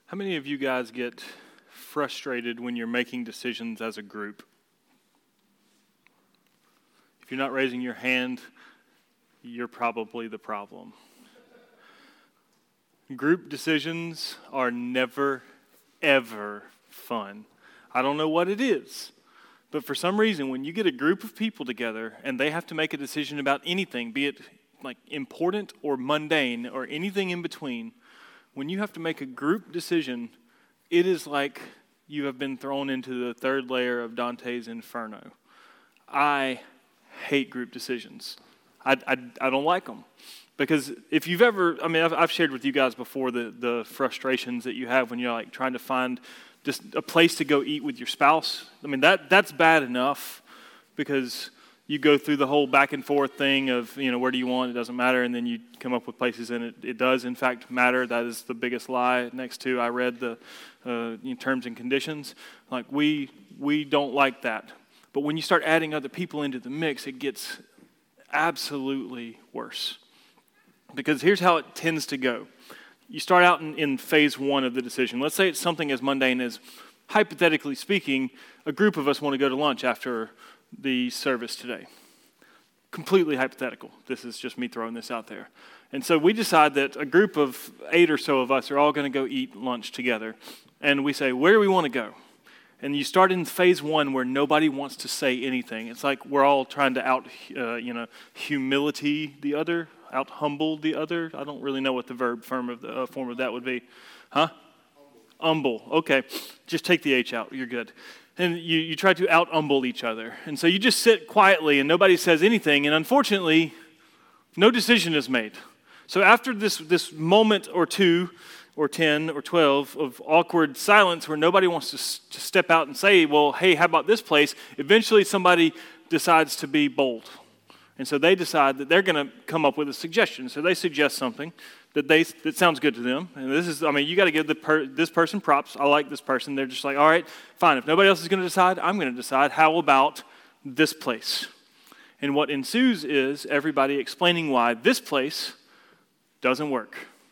How many of you guys get frustrated when you're making decisions as a group? If you're not raising your hand, you're probably the problem. Group decisions are never, ever fun. I don't know what it is, but for some reason, when you get a group of people together and they have to make a decision about anything, be it like important or mundane or anything in between, when you have to make a group decision, it is like you have been thrown into the third layer of Dante's Inferno. I hate group decisions. I don't like them. Because if you've ever, I've shared with you guys before the frustrations that you have when you're like trying to find just a place to go eat with your spouse. That's bad enough because you go through the whole back and forth thing of, where do you want, it doesn't matter, and then you come up with places and it does in fact matter. That is the biggest lie. Next to, I read the terms and conditions. Like we don't like that. But when you start adding other people into the mix, it gets absolutely worse. Because here's how it tends to go. You start out in phase one of the decision. Let's say it's something as mundane as, hypothetically speaking, a group of us want to go to lunch after the service today. Completely hypothetical. This is just me throwing this out there. And so we decide that a group of 8 or so of us are all going to go eat lunch together. And we say, where do we want to go? And you start in phase one where nobody wants to say anything. It's like we're all trying to humility the other, out humble the other. I don't really know what the verb form of that would be. Huh? Humble. Okay. Just take the H out. You're good. And you try to out-humble each other. And so you just sit quietly and nobody says anything. And unfortunately, no decision is made. So after this moment or two, or 10 or 12 of awkward silence where nobody wants to step out and say, well, hey, how about this place? Eventually somebody decides to be bold. And so they decide that they're going to come up with a suggestion. So they suggest something that sounds good to them. And this is, you got to give this person props. I like this person. They're just like, all right, fine. If nobody else is going to decide, I'm going to decide. How about this place? And what ensues is everybody explaining why this place doesn't work.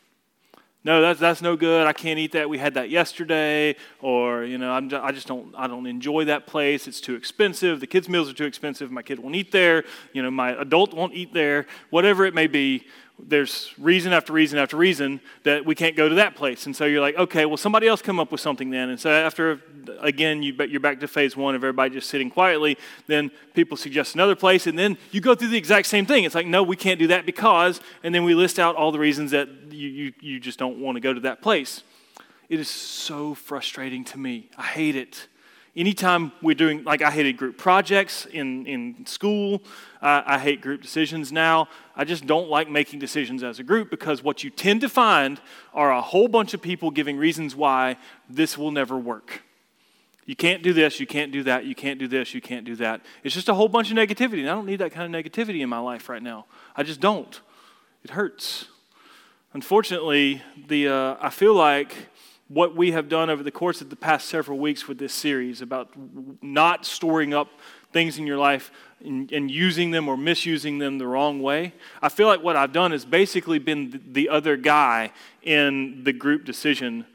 No, that's no good. I can't eat that. We had that yesterday. Or, I don't enjoy that place. It's too expensive. The kids' meals are too expensive. My kid won't eat there. My adult won't eat there. Whatever it may be, there's reason after reason after reason that we can't go to that place. And so you're like, okay, well, somebody else come up with something then. And so after, again, you're back to phase one of everybody just sitting quietly. Then people suggest another place. And then you go through the exact same thing. It's like, no, we can't do that because, and then we list out all the reasons that you just don't want to go to that place. It is so frustrating to me. I hate it. Anytime we're doing, I hated group projects in school. I hate group decisions now. I just don't like making decisions as a group because what you tend to find are a whole bunch of people giving reasons why this will never work. You can't do this, you can't do that, you can't do this, you can't do that. It's just a whole bunch of negativity, and I don't need that kind of negativity in my life right now. I just don't. It hurts. Unfortunately, I feel like what we have done over the course of the past several weeks with this series about not storing up things in your life and using them or misusing them the wrong way, I feel like what I've done is basically been the other guy in the group decision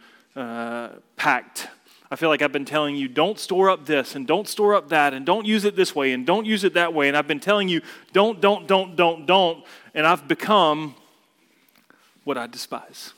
pact. I feel like I've been telling you, don't store up this and don't store up that and don't use it this way and don't use it that way. And I've been telling you, don't. And I've become what I despise.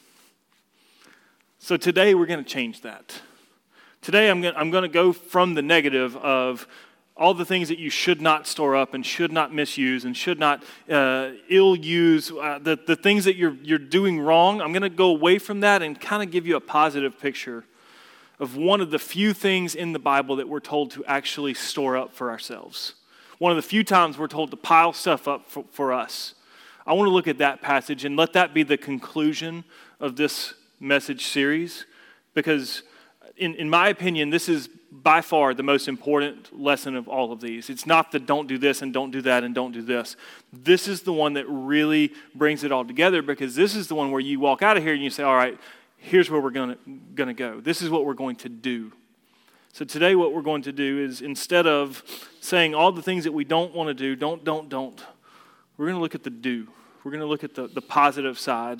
So today we're going to change that. Today I'm going to go from the negative of all the things that you should not store up and should not misuse and should not ill use, the things that you're doing wrong. I'm going to go away from that and kind of give you a positive picture of one of the few things in the Bible that we're told to actually store up for ourselves. One of the few times we're told to pile stuff up for us. I want to look at that passage and let that be the conclusion of this message series, because in my opinion, this is by far the most important lesson of all of these. It's not the don't do this and don't do that and don't do this. This is the one that really brings it all together, because this is the one where you walk out of here and you say, all right, here's where we're going to go. This is what we're going to do. So today what we're going to do is, instead of saying all the things that we don't want to do, don't, we're going to look at the do. We're going to look at the positive side.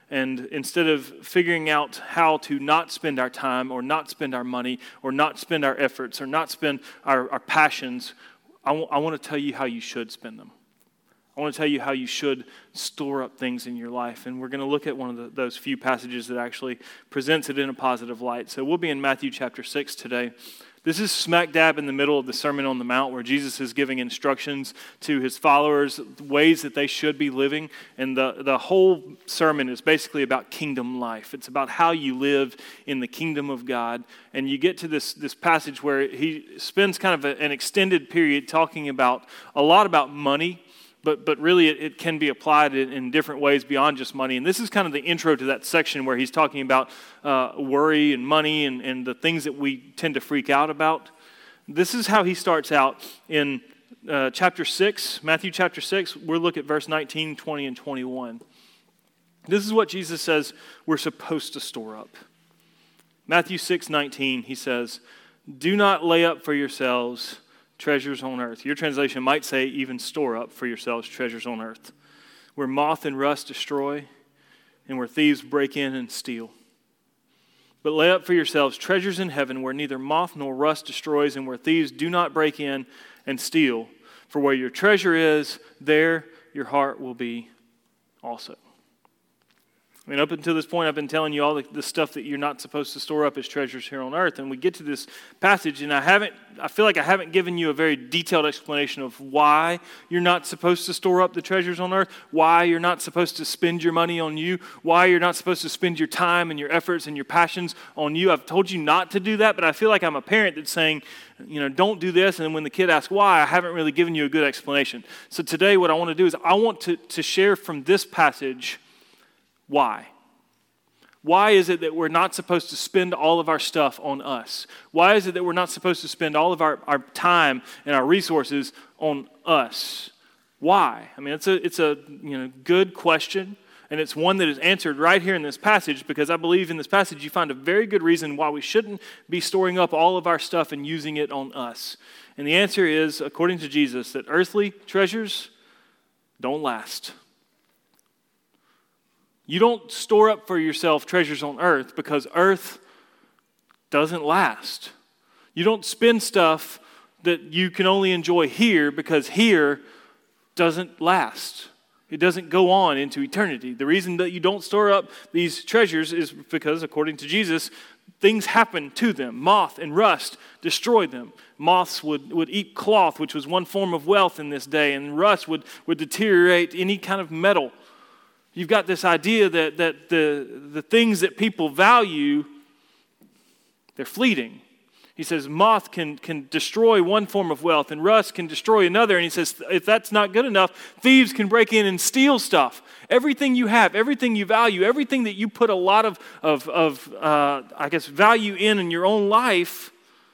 And instead of figuring out how to not spend our time or not spend our money or not spend our efforts or not spend our passions, I want to tell you how you should spend them. I want to tell you how you should store up things in your life. And we're going to look at one of those few passages that actually presents it in a positive light. So we'll be in Matthew chapter 6 today. This is smack dab in the middle of the Sermon on the Mount where Jesus is giving instructions to his followers, ways that they should be living. And the whole sermon is basically about kingdom life. It's about how you live in the kingdom of God. And you get to this passage where he spends kind of an extended period talking about a lot about money. But really, it can be applied in different ways beyond just money. And this is kind of the intro to that section where he's talking about worry and money and the things that we tend to freak out about. This is how he starts out in chapter 6, Matthew chapter 6. We'll look at verse 19, 20, and 21. This is what Jesus says we're supposed to store up. Matthew 6:19, he says, "Do not lay up for yourselves treasures on earth." Your translation might say even store up for yourselves treasures on earth, where moth and rust destroy and where thieves break in and steal. But lay up for yourselves treasures in heaven where neither moth nor rust destroys and where thieves do not break in and steal. For where your treasure is, there your heart will be also. I mean, up until this point, I've been telling you all the stuff that you're not supposed to store up as treasures here on earth. And we get to this passage, and I feel like I haven't given you a very detailed explanation of why you're not supposed to store up the treasures on earth, why you're not supposed to spend your money on you, why you're not supposed to spend your time and your efforts and your passions on you. I've told you not to do that, but I feel like I'm a parent that's saying, don't do this. And then when the kid asks why, I haven't really given you a good explanation. So today what I want to do is I want to share from this passage why. Why is it that we're not supposed to spend all of our stuff on us? Why is it that we're not supposed to spend all of our time and our resources on us? Why? I mean, it's a good question, and it's one that is answered right here in this passage, because I believe in this passage you find a very good reason why we shouldn't be storing up all of our stuff and using it on us. And the answer is, according to Jesus, that earthly treasures don't last. You don't store up for yourself treasures on earth because earth doesn't last. You don't spend stuff that you can only enjoy here because here doesn't last. It doesn't go on into eternity. The reason that you don't store up these treasures is because, according to Jesus, things happen to them. Moth and rust destroy them. Moths would eat cloth, which was one form of wealth in this day, and rust would deteriorate any kind of metal. You've got this idea that the things that people value, they're fleeting. He says moth can destroy one form of wealth and rust can destroy another. And he says if that's not good enough, thieves can break in and steal stuff. Everything you have, everything you value, everything that you put a lot of value in your own life,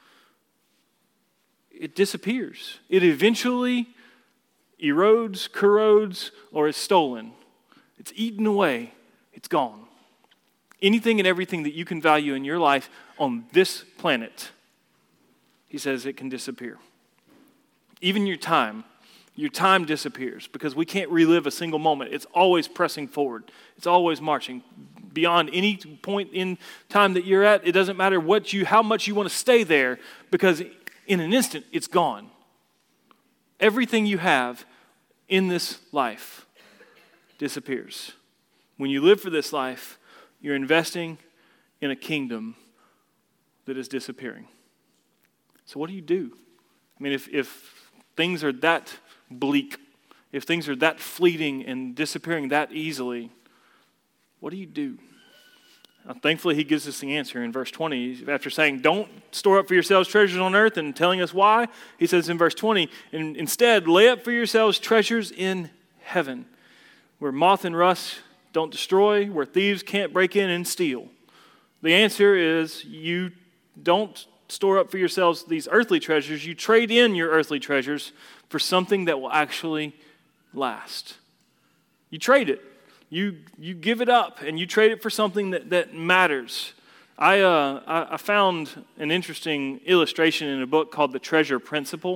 it disappears. It eventually erodes, corrodes, or is stolen. It's eaten away. It's gone. Anything and everything that you can value in your life on this planet, he says it can disappear. Even your time disappears because we can't relive a single moment. It's always pressing forward. It's always marching. Beyond any point in time that you're at, it doesn't matter how much you want to stay there because in an instant, it's gone. Everything you have in this life disappears. When you live for this life, you're investing in a kingdom that is disappearing. So what do you do? I mean, if things are that bleak, if things are that fleeting and disappearing that easily, what do you do? Now, thankfully, he gives us the answer in verse 20. After saying, don't store up for yourselves treasures on earth and telling us why, he says in verse 20, instead, lay up for yourselves treasures in heaven, where moth and rust don't destroy, where thieves can't break in and steal. The answer is you don't store up for yourselves these earthly treasures. You trade in your earthly treasures for something that will actually last. You trade it. You give it up and you trade it for something that matters. I found an interesting illustration in a book called The Treasure Principle.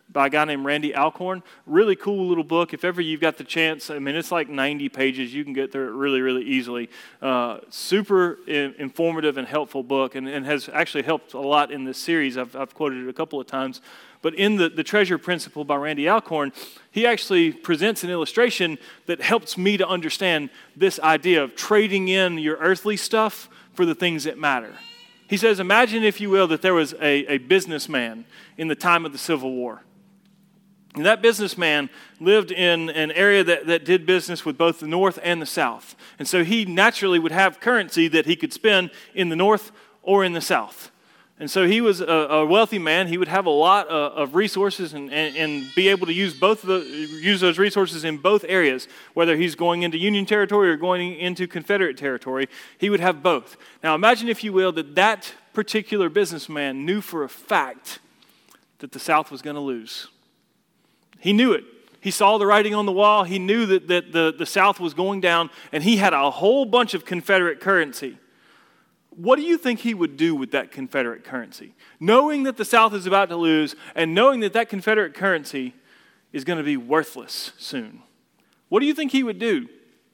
by a guy named Randy Alcorn. Really cool little book. If ever you've got the chance, I mean, it's like 90 pages. You can get through it really, really easily. Super informative and helpful book, and has actually helped a lot in this series. I've quoted it a couple of times. But in the Treasure Principle by Randy Alcorn, he actually presents an illustration that helps me to understand this idea of trading in your earthly stuff for the things that matter. He says, imagine, if you will, that there was a businessman in the time of the Civil War. And that businessman lived in an area that did business with both the North and the South. And so he naturally would have currency that he could spend in the North or in the South. And so he was a wealthy man. He would have a lot of resources and be able to use those resources in both areas. Whether he's going into Union territory or going into Confederate territory, he would have both. Now imagine, if you will, that particular businessman knew for a fact that the South was going to lose. He knew it. He saw the writing on the wall. He knew that the South was going down, and he had a whole bunch of Confederate currency. What do you think he would do with that Confederate currency? Knowing that the South is about to lose, and knowing that Confederate currency is going to be worthless soon. What do you think he would do?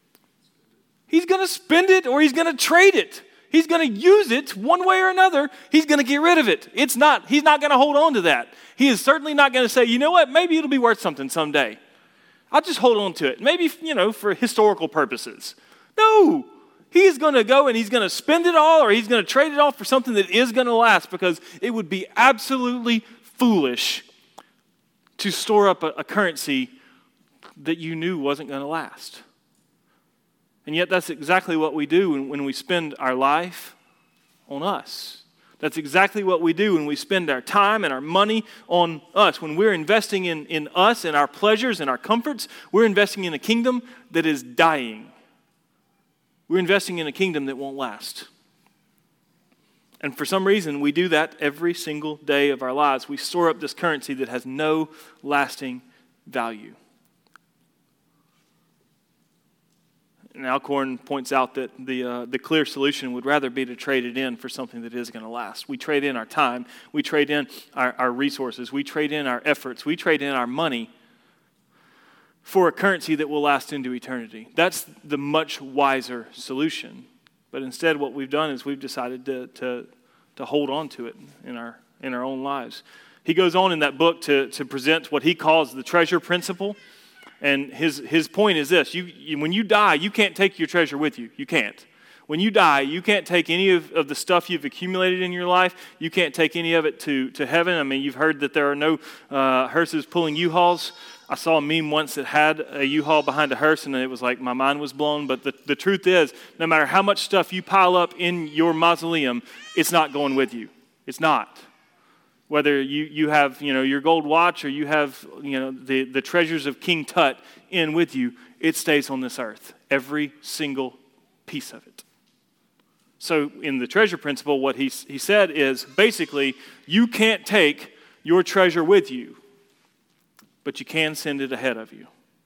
He's going to spend it, or he's going to trade it. He's going to use it one way or another. He's going to get rid of it. He's not going to hold on to that. He is certainly not going to say, you know what, maybe it'll be worth something someday. I'll just hold on to it. Maybe, for historical purposes. No. He is going to go and he's going to spend it all, or he's going to trade it all for something that is going to last, because it would be absolutely foolish to store up a currency that you knew wasn't going to last. And yet that's exactly what we do when we spend our life on us. That's exactly what we do when we spend our time and our money on us. When we're investing in us and our pleasures and our comforts, we're investing in a kingdom that is dying. We're investing in a kingdom that won't last. And for some reason, we do that every single day of our lives. We store up this currency that has no lasting value. And Alcorn points out that the clear solution would rather be to trade it in for something that is going to last. We trade in our time. We trade in our resources. We trade in our efforts. We trade in our money for a currency that will last into eternity. That's the much wiser solution. But instead, what we've done is we've decided to hold on to it in our own lives. He goes on in that book to present what he calls the treasure principle. And his point is this: when you die, you can't take your treasure with you. You can't. When you die, you can't take any of the stuff you've accumulated in your life. You can't take any of it to heaven. I mean, you've heard that there are no hearses pulling U-Hauls. I saw a meme once that had a U-Haul behind a hearse, and it was like my mind was blown. But the truth is, no matter how much stuff you pile up in your mausoleum, it's not going with you. It's not. Whether you have your gold watch, or you have the treasures of King Tut in with you, it stays on this earth. Every single piece of it. So in the treasure principle, what he said is basically, you can't take your treasure with you, but you can send it ahead of you.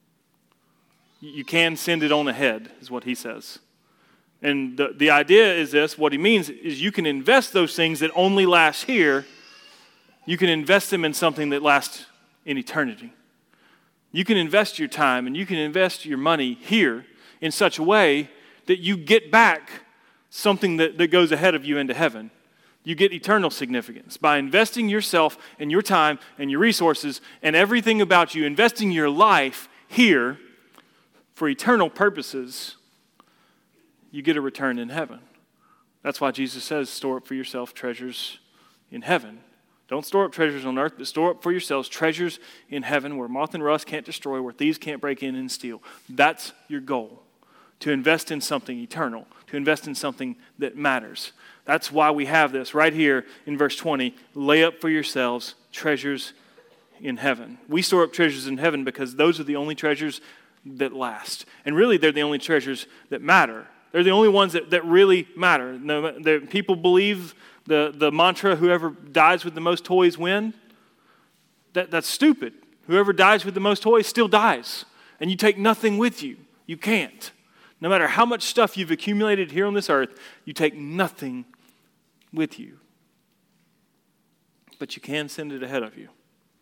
You can send it on ahead, is what he says. And the idea is this: what he means is you can invest those things that only last here. You can invest them in something that lasts in eternity. You can invest your time and you can invest your money here in such a way that you get back something that goes ahead of you into heaven. You get eternal significance by investing yourself and your time and your resources and everything about you, investing your life here for eternal purposes. You get a return in heaven. That's why Jesus says, store up for yourself treasures in heaven. Don't store up treasures on earth, but store up for yourselves treasures in heaven, where moth and rust can't destroy, where thieves can't break in and steal. That's your goal, to invest in something eternal, to invest in something that matters. That's why we have this right here in verse 20. Lay up for yourselves treasures in heaven. We store up treasures in heaven because those are the only treasures that last. And really, they're the only treasures that matter. They're the only ones that really matter. People believe the mantra, whoever dies with the most toys win. That's stupid. Whoever dies with the most toys still dies. And you take nothing with you. You can't. No matter how much stuff you've accumulated here on this earth, you take nothing with you. But you can send it ahead of you.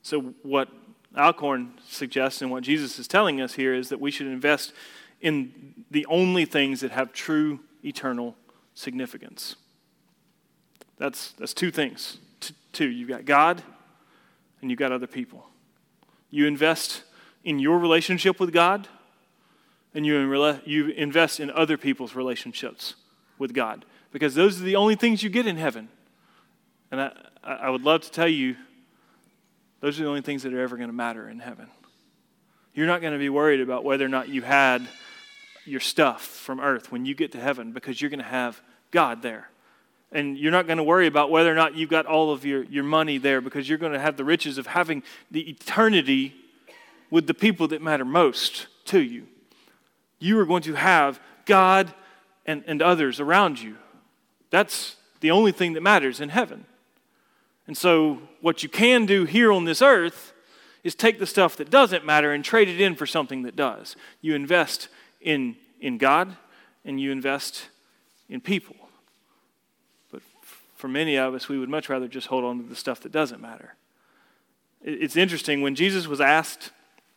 So what Alcorn suggests and what Jesus is telling us here is that we should invest in the only things that have true eternal significance. That's two things. Two, you've got God and you've got other people. You invest in your relationship with God, and you invest in other people's relationships with God, because those are the only things you get in heaven. And I would love to tell you, those are the only things that are ever going to matter in heaven. You're not going to be worried about whether or not you had your stuff from earth when you get to heaven, because you're going to have God there. And you're not going to worry about whether or not you've got all of your money there, because you're going to have the riches of having the eternity with the people that matter most to you. You are going to have God and others around you. That's the only thing that matters in heaven. And so what you can do here on this earth is take the stuff that doesn't matter and trade it in for something that does. You invest in God, and you invest in people. But for many of us, we would much rather just hold on to the stuff that doesn't matter. It's interesting, when Jesus was asked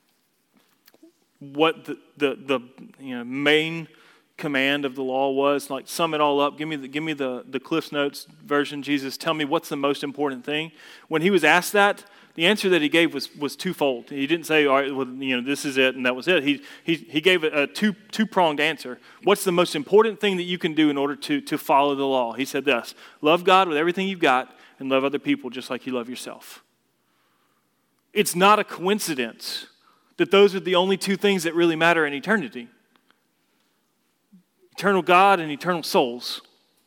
what the main command of the law was, like sum it all up, give me the Cliff's Notes version, Jesus, tell me what's the most important thing. When he was asked that, the answer that he gave was twofold. He didn't say, all right, well, this is it and that was it. He gave a two-pronged answer. What's the most important thing that you can do in order to follow the law? He said this: love God with everything you've got and love other people just like you love yourself. It's not a coincidence that those are the only two things that really matter in eternity. Eternal God and eternal souls.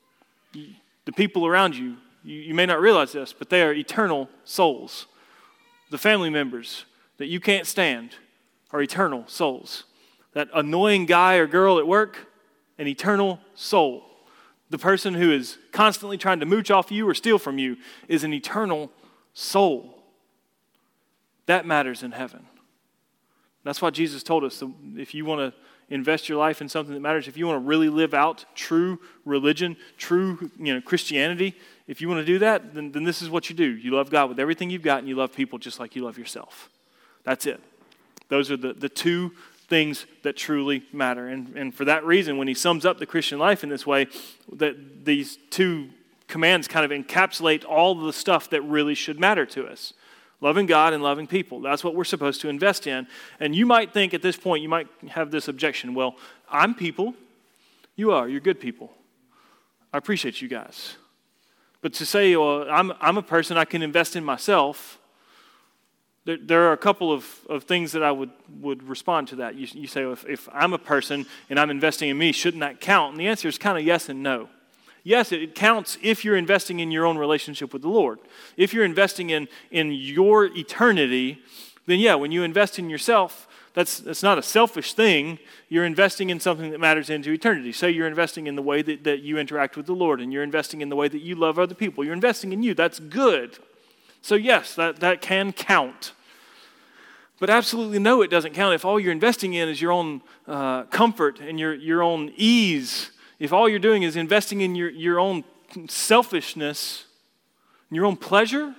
The people around you, you may not realize this, but they are eternal souls. The family members that you can't stand are eternal souls. That annoying guy or girl at work, an eternal soul. The person who is constantly trying to mooch off you or steal from you is an eternal soul. That matters in heaven. That's why Jesus told us, if you want to invest your life in something that matters, if you want to really live out true religion, true Christianity, if you want to do that, then this is what you do. You love God with everything you've got, and you love people just like you love yourself. That's it. Those are the two things that truly matter. And for that reason, when he sums up the Christian life in this way, that these two commands kind of encapsulate all the stuff that really should matter to us. Loving God and loving people. That's what we're supposed to invest in. And you might think at this point, you might have this objection. Well, I'm people. You are. You're good people. I appreciate you guys. But to say, well, I'm a person, I can invest in myself, there are a couple of things that I would respond to that. You say, well, if I'm a person and I'm investing in me, shouldn't that count? And the answer is kind of yes and no. Yes, it counts if you're investing in your own relationship with the Lord. If you're investing in your eternity, then yeah, when you invest in yourself, that's not a selfish thing. You're investing in something that matters into eternity. Say you're investing in the way that you interact with the Lord, and you're investing in the way that you love other people. You're investing in you. That's good. So yes, that can count. But absolutely no, it doesn't count if all you're investing in is your own comfort and your own ease. If all you're doing is investing in your own selfishness, your own pleasure,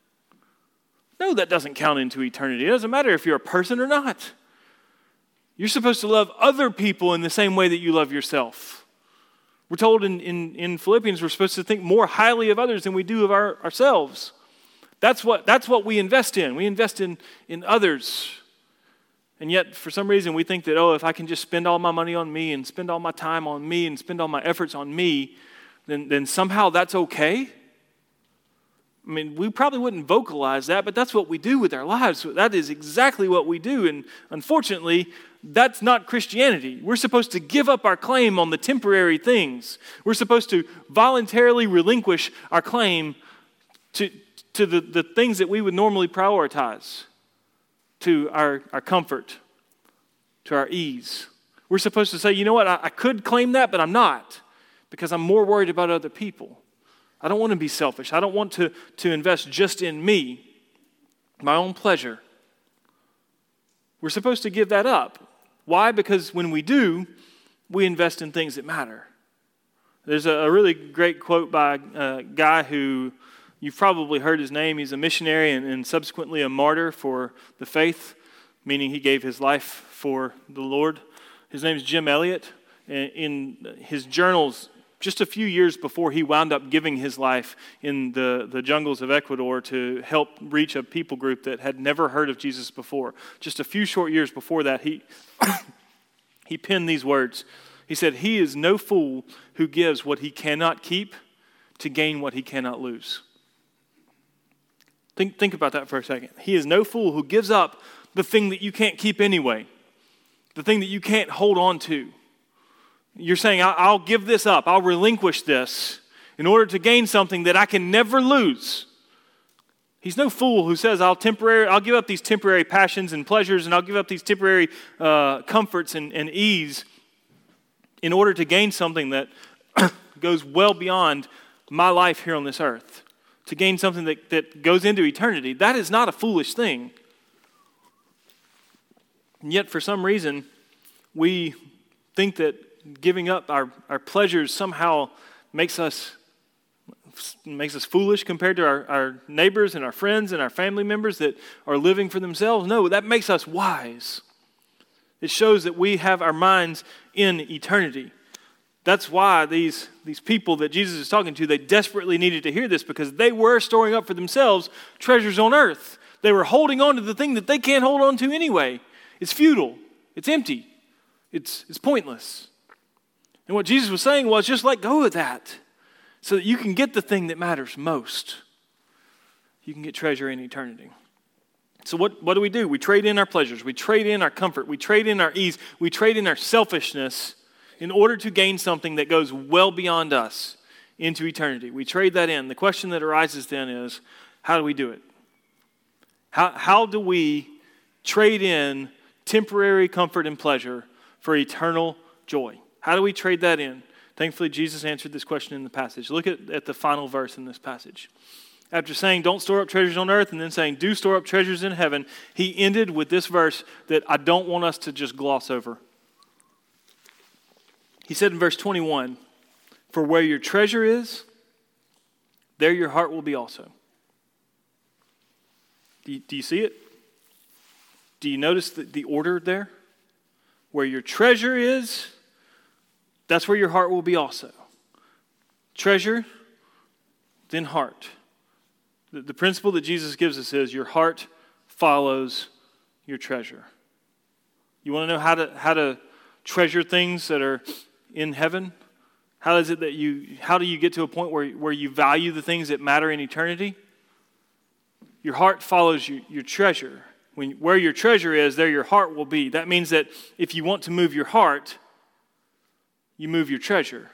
no, that doesn't count into eternity. It doesn't matter if you're a person or not. You're supposed to love other people in the same way that you love yourself. We're told in Philippians we're supposed to think more highly of others than we do of ourselves. That's what we invest in. We invest in others. And yet, for some reason, we think that, if I can just spend all my money on me and spend all my time on me and spend all my efforts on me, then somehow that's okay. I mean, we probably wouldn't vocalize that, but that's what we do with our lives. That is exactly what we do. And unfortunately, that's not Christianity. We're supposed to give up our claim on the temporary things. We're supposed to voluntarily relinquish our claim to the things that we would normally prioritize. To our comfort, to our ease. We're supposed to say, you know what, I could claim that, but I'm not, because I'm more worried about other people. I don't want to be selfish. I don't want to invest just in me, my own pleasure. We're supposed to give that up. Why? Because when we do, we invest in things that matter. There's a really great quote by a guy who You've probably heard his name. He's a missionary and subsequently a martyr for the faith, meaning he gave his life for the Lord. His name is Jim Elliot. In his journals, just a few years before he wound up giving his life in the jungles of Ecuador to help reach a people group that had never heard of Jesus before, just a few short years before that, he penned these words. He said, "He is no fool who gives what he cannot keep to gain what he cannot lose." Think about that for a second. He is no fool who gives up the thing that you can't keep anyway, the thing that you can't hold on to. You're saying, I'll give this up, I'll relinquish this in order to gain something that I can never lose. He's no fool who says, I'll give up these temporary passions and pleasures, and I'll give up these temporary comforts and ease in order to gain something that goes well beyond my life here on this earth, to gain something that goes into eternity. That is not a foolish thing. And yet, for some reason, we think that giving up our pleasures somehow makes us foolish compared to our neighbors and our friends and our family members that are living for themselves. No, that makes us wise. It shows that we have our minds in eternity. That's why these people that Jesus is talking to, they desperately needed to hear this, because they were storing up for themselves treasures on earth. They were holding on to the thing that they can't hold on to anyway. It's futile. It's empty. It's pointless. And what Jesus was saying was, just let go of that so that you can get the thing that matters most. You can get treasure in eternity. So what do? We trade in our pleasures. We trade in our comfort. We trade in our ease. We trade in our selfishness in order to gain something that goes well beyond us into eternity. We trade that in. The question that arises then is, how do we do it? How do we trade in temporary comfort and pleasure for eternal joy? How do we trade that in? Thankfully, Jesus answered this question in the passage. Look at the final verse in this passage. After saying, don't store up treasures on earth, and then saying, do store up treasures in heaven, he ended with this verse that I don't want us to just gloss over. He said in verse 21, "For where your treasure is, there your heart will be also." Do you see it? Do you notice the order there? Where your treasure is, that's where your heart will be also. Treasure, then heart. The principle that Jesus gives us is your heart follows your treasure. You want to know how to treasure things that are in heaven? How do you get to a point where you value the things that matter in eternity? Your heart follows your treasure. Where your treasure is, there your heart will be. That means that if you want to move your heart, you move your treasure.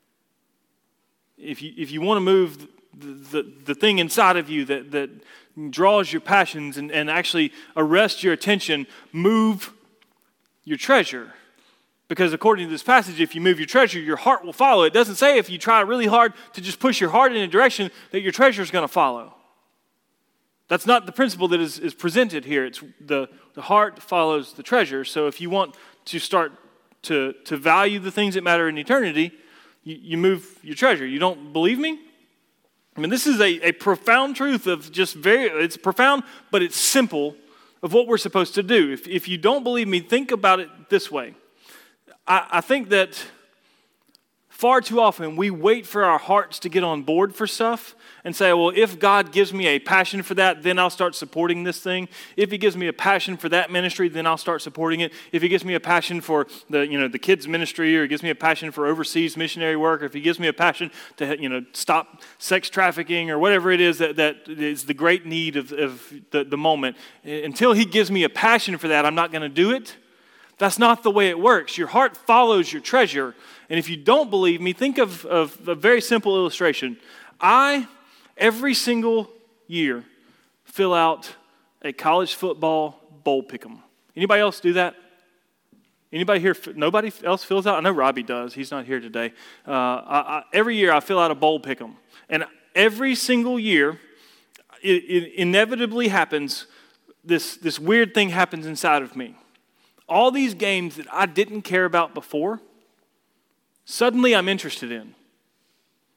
If you want to move the thing inside of you that draws your passions and actually arrests your attention, move your treasure. Because according to this passage, if you move your treasure, your heart will follow. It doesn't say if you try really hard to just push your heart in a direction that your treasure is going to follow. That's not the principle that is presented here. It's the heart follows the treasure. So if you want to start to value the things that matter in eternity, you move your treasure. You don't believe me? I mean, this is a profound truth of it's profound, but it's simple of what we're supposed to do. If you don't believe me, think about it this way. I think that far too often we wait for our hearts to get on board for stuff and say, well, if God gives me a passion for that, then I'll start supporting this thing. If he gives me a passion for that ministry, then I'll start supporting it. If he gives me a passion for the kids ministry, or he gives me a passion for overseas missionary work, or if he gives me a passion to stop sex trafficking, or whatever it is that is the great need of the moment, until he gives me a passion for that, I'm not going to do it. That's not the way it works. Your heart follows your treasure. And if you don't believe me, think of a very simple illustration. Every single year, fill out a college football bowl pick'em. Anybody else do that? Anybody here? Nobody else fills out? I know Robbie does. He's not here today. Every year I fill out a bowl pick'em. And every single year, it inevitably happens, this weird thing happens inside of me. All these games that I didn't care about before, suddenly I'm interested in.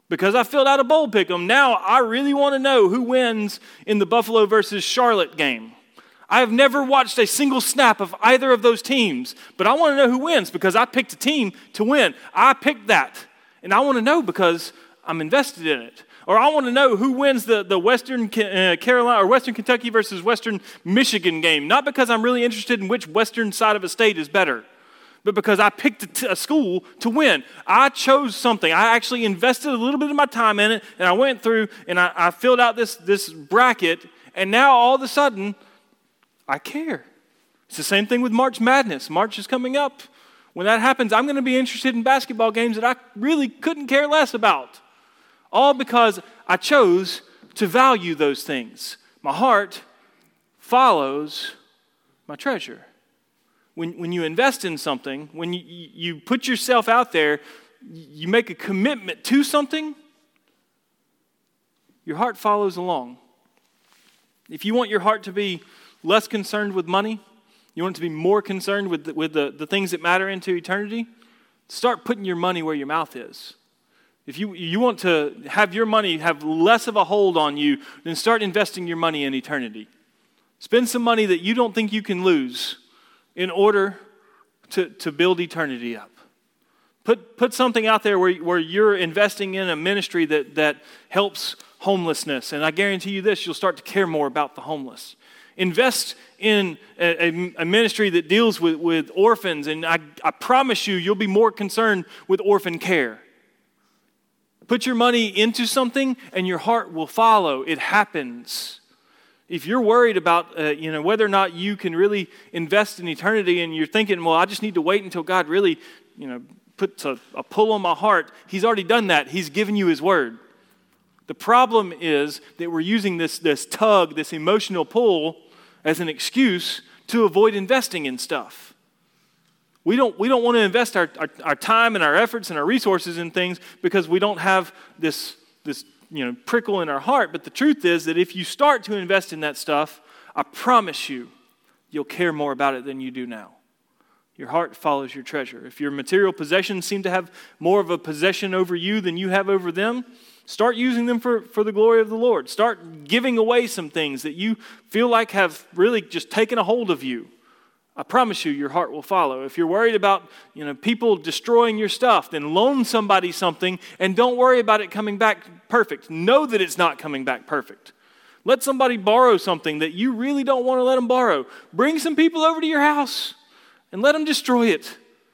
Because I filled out a bowl pick'em, now I really want to know who wins in the Buffalo versus Charlotte game. I have never watched a single snap of either of those teams, but I want to know who wins because I picked a team to win. I picked that, and I want to know because I'm invested in it. Or I want to know who wins the Western Carolina or Western Kentucky versus Western Michigan game, not because I'm really interested in which western side of a state is better, but because I picked a school to win. I chose something. I actually invested a little bit of my time in it, and I went through and I filled out this bracket, and now all of a sudden, I care. It's the same thing with March Madness. March is coming up. When that happens, I'm going to be interested in basketball games that I really couldn't care less about. All because I chose to value those things. My heart follows my treasure. When you invest in something, when you put yourself out there, you make a commitment to something, your heart follows along. If you want your heart to be less concerned with money, you want it to be more concerned with the things that matter into eternity, start putting your money where your mouth is. If you want to have your money have less of a hold on you, then start investing your money in eternity. Spend some money that you don't think you can lose in order to build eternity up. Put something out there where you're investing in a ministry that helps homelessness. And I guarantee you this, you'll start to care more about the homeless. Invest in a ministry that deals with orphans, and I promise you'll be more concerned with orphan care. Put your money into something and your heart will follow. It happens. If you're worried about whether or not you can really invest in eternity and you're thinking, well, I just need to wait until God really puts a pull on my heart, He's already done that. He's given you His word. The problem is that we're using this tug, this emotional pull as an excuse to avoid investing in stuff. We don't want to invest our time and our efforts and our resources in things because we don't have this prickle in our heart. But the truth is that if you start to invest in that stuff, I promise you'll care more about it than you do now. Your heart follows your treasure. If your material possessions seem to have more of a possession over you than you have over them, start using them for the glory of the Lord. Start giving away some things that you feel like have really just taken a hold of you. I promise you, your heart will follow. If you're worried about people destroying your stuff, then loan somebody something and don't worry about it coming back perfect. Know that it's not coming back perfect. Let somebody borrow something that you really don't want to let them borrow. Bring some people over to your house and let them destroy it.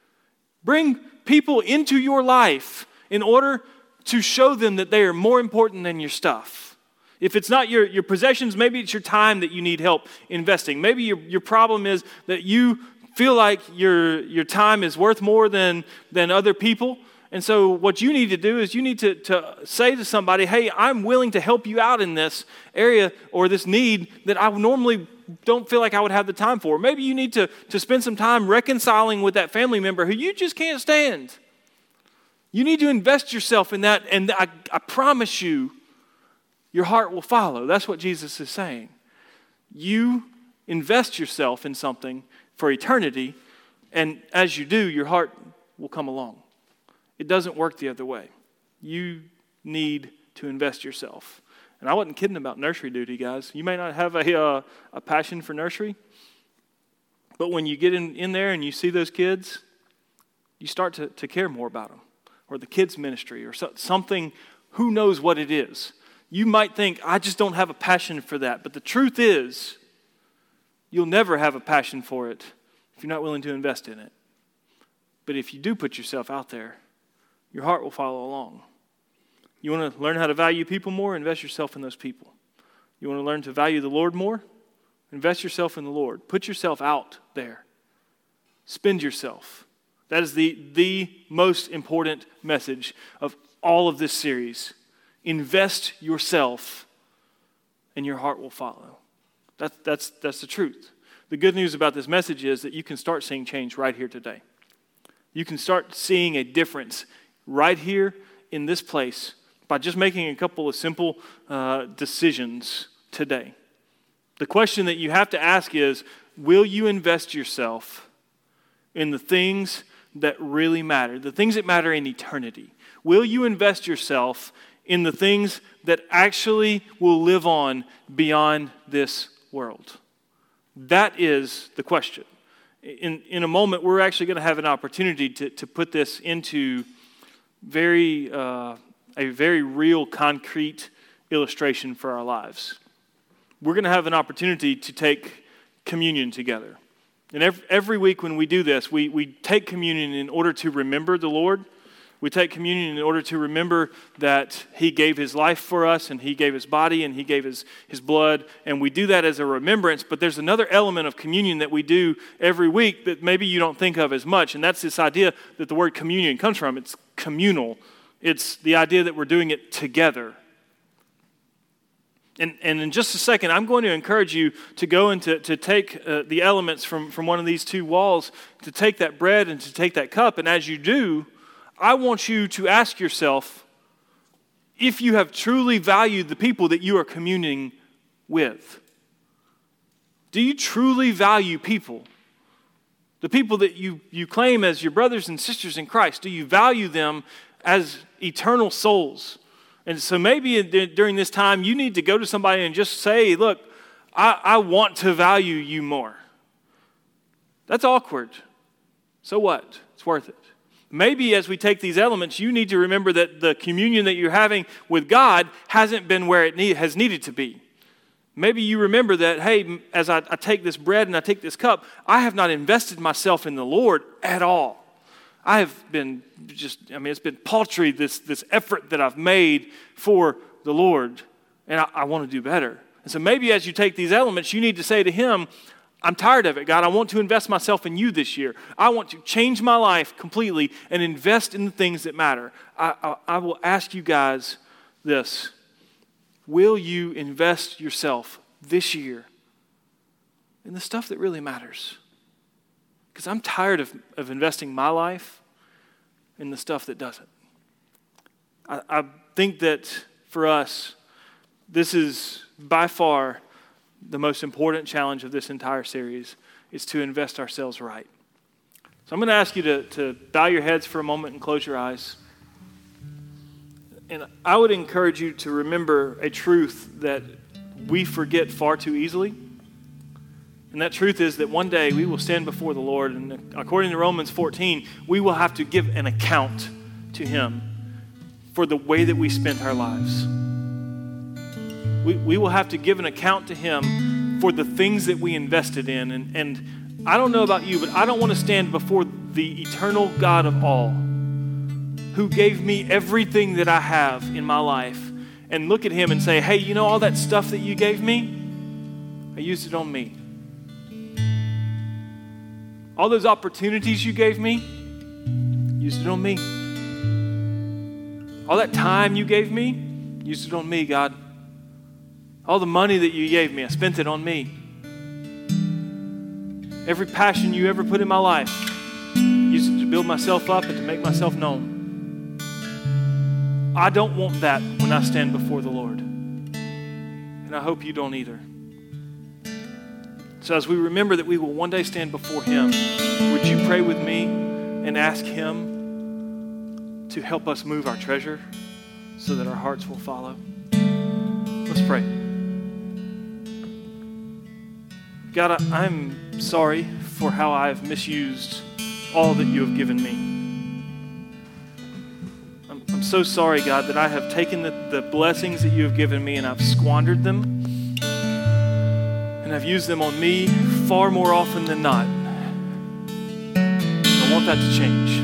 Bring people into your life in order to show them that they are more important than your stuff. If it's not your possessions, maybe it's your time that you need help investing. Maybe your problem is that you feel like your time is worth more than other people. And so what you need to do is you need to say to somebody, hey, I'm willing to help you out in this area or this need that I normally don't feel like I would have the time for. Maybe you need to spend some time reconciling with that family member who you just can't stand. You need to invest yourself in that, and I promise you, your heart will follow. That's what Jesus is saying. You invest yourself in something for eternity, and as you do, your heart will come along. It doesn't work the other way. You need to invest yourself. And I wasn't kidding about nursery duty, guys. You may not have a passion for nursery, but when you get in there and you see those kids, you start to care more about them. Or the kids' ministry or something, who knows what it is. You might think, I just don't have a passion for that. But the truth is, you'll never have a passion for it if you're not willing to invest in it. But if you do put yourself out there, your heart will follow along. You want to learn how to value people more? Invest yourself in those people. You want to learn to value the Lord more? Invest yourself in the Lord. Put yourself out there. Spend yourself. That is the most important message of all of this series. Invest yourself, and your heart will follow. That's the truth. The good news about this message is that you can start seeing change right here today. You can start seeing a difference right here in this place by just making a couple of simple decisions today. The question that you have to ask is, will you invest yourself in the things that really matter, the things that matter in eternity? Will you invest yourself in the things that actually will live on beyond this world? That is the question. In a moment, we're actually going to have an opportunity to put this into a very real, concrete illustration for our lives. We're going to have an opportunity to take communion together. And every week when we do this, we take communion in order to remember the Lord. We take communion in order to remember that He gave His life for us, and He gave His body, and He gave His blood, and we do that as a remembrance. But there's another element of communion that we do every week that maybe you don't think of as much, and that's this idea that the word communion comes from. It's communal. It's the idea that we're doing it together. And in just a second, I'm going to encourage you to go and to take the elements from one of these two walls, to take that bread and to take that cup. And as you do, I want you to ask yourself if you have truly valued the people that you are communing with. Do you truly value people? The people that you claim as your brothers and sisters in Christ, do you value them as eternal souls? And so maybe during this time, you need to go to somebody and just say, look, I want to value you more. That's awkward. So what? It's worth it. Maybe as we take these elements, you need to remember that the communion that you're having with God hasn't been where it has needed to be. Maybe you remember that, hey, as I take this bread and I take this cup, I have not invested myself in the Lord at all. I have been it's been paltry, this effort that I've made for the Lord, and I want to do better. And so maybe as you take these elements, you need to say to Him, I'm tired of it, God. I want to invest myself in you this year. I want to change my life completely and invest in the things that matter. I will ask you guys this. Will you invest yourself this year in the stuff that really matters? Because I'm tired of investing my life in the stuff that doesn't. I think that for us, this is by far the most important challenge of this entire series, is to invest ourselves right. So I'm going to ask you to bow your heads for a moment and close your eyes. And I would encourage you to remember a truth that we forget far too easily. And that truth is that one day we will stand before the Lord, and according to Romans 14, we will have to give an account to Him for the way that we spent our lives. We will have to give an account to Him for the things that we invested in. And I don't know about you, but I don't want to stand before the eternal God of all, who gave me everything that I have in my life, and look at Him and say, hey, you know all that stuff that you gave me? I used it on me. All those opportunities you gave me, used it on me. All that time you gave me, used it on me, God. All the money that you gave me, I spent it on me. Every passion you ever put in my life, used it to build myself up and to make myself known. I don't want that when I stand before the Lord. And I hope you don't either. So as we remember that we will one day stand before Him, would you pray with me and ask Him to help us move our treasure so that our hearts will follow? Let's pray. God, I'm sorry for how I've misused all that you have given me. I'm so sorry, God, that I have taken the blessings that you have given me and I've squandered them. And I've used them on me far more often than not. I want that to change.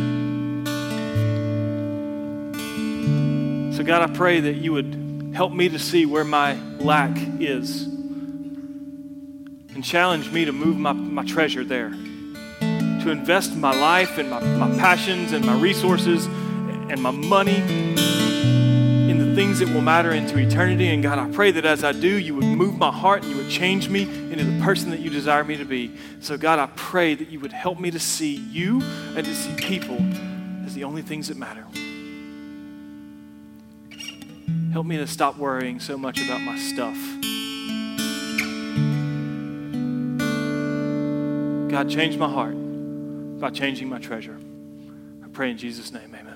So God, I pray that you would help me to see where my lack is and challenge me to move my treasure there, to invest my life and my passions and my resources and my money in the things that will matter into eternity. And God, I pray that as I do, you would move my heart and you would change me into the person that you desire me to be. So God, I pray that you would help me to see you and to see people as the only things that matter. Help me to stop worrying so much about my stuff. God, change my heart by changing my treasure. I pray in Jesus' name, amen.